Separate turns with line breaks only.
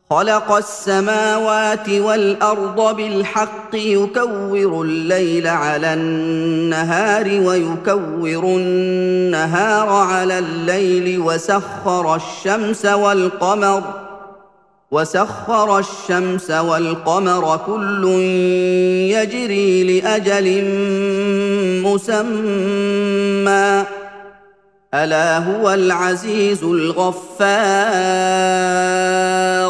خلق السماوات والارض بالحق يكور الليل على النهار ويكور النهار على الليل وسخر الشمس والقمر كل يجري لاجل مسمى الا هو العزيز الغفار